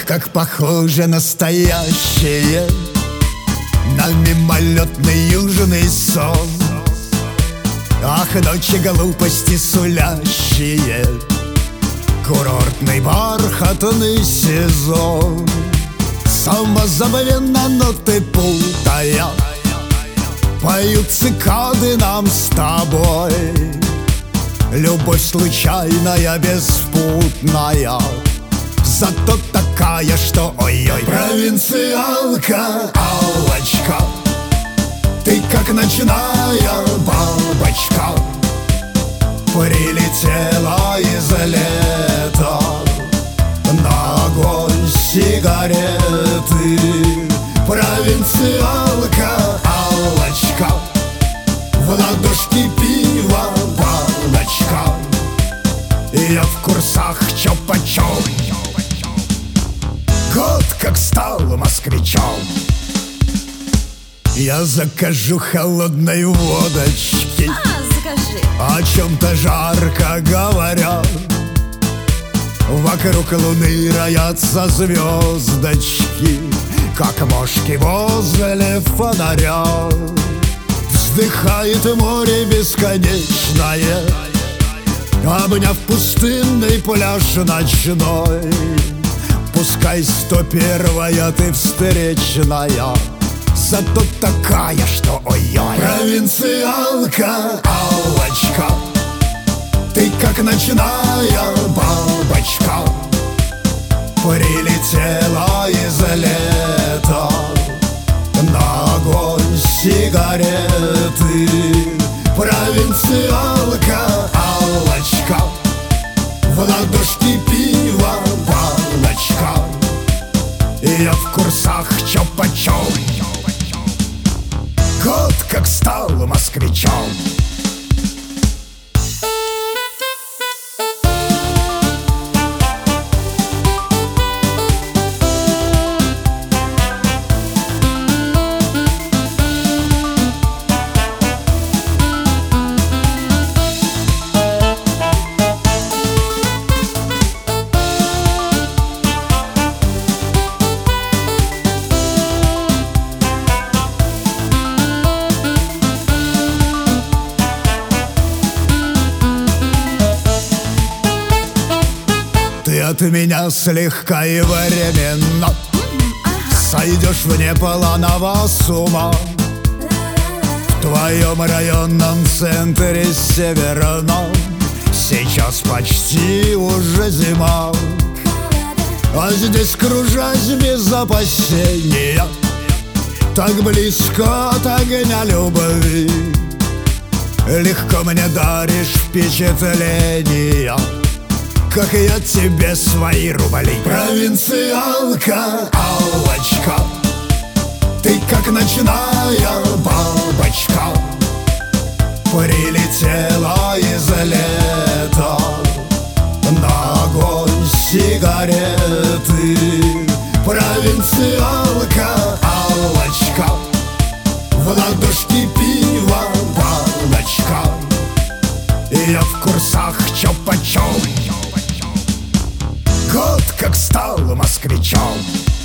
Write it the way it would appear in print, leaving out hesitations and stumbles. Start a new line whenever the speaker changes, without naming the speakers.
как похоже настоящее на мимолетный южный сон. Ах, ночи глупости сулящие, курортный бархатный сезон. Самозабвенно ноты путая, поют цикады нам с тобой. Любовь случайная, беспутная, зато такая, что ой-ой. Провинциалка, Аллочка, ты как ночная бабочка, прилетела из лета на огонь сигареты. Провинциалка, Аллочка, в ладошки пива баночка, и я в курсах чё почём. Год как стал москвичом, я закажу холодной водочки.
Закажи.
О чем-то жарко говорят, вокруг луны роятся звездочки, как мошки возле фонаря. Вздыхает море бесконечное, обняв пустынный пляж ночной. Пускай 101-я ты встречная, зато такая, что ой-ой. Провинциалка, Аллочка, ты как ночная бабочка, прилетела из лета на огонь сигареты. Провинциалка, Аллочка, в ладошки пива баночка, и я в курсах чё почём. Год как стал москвичом. Ты от меня слегка и временно сойдешь вне планового с ума. В твоем районном центре северном сейчас почти уже зима, а здесь кружась без опасения, так близко от огня любви. Легко мне даришь впечатления, как я тебе свои рубли. Провинциалка, Аллочка, ты как ночная бабочка, прилетела из лета на огонь сигареты. Провинциалка, Аллочка, в ладошки пива баночка, и я в курсах чё почём. Год как стал москвичом.